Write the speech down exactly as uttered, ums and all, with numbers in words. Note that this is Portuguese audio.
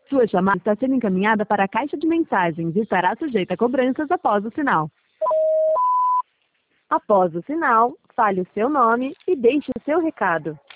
Sua chamada está sendo encaminhada para a caixa de mensagens e estará sujeita a cobranças após o sinal. Após o sinal, fale o seu nome e deixe o seu recado.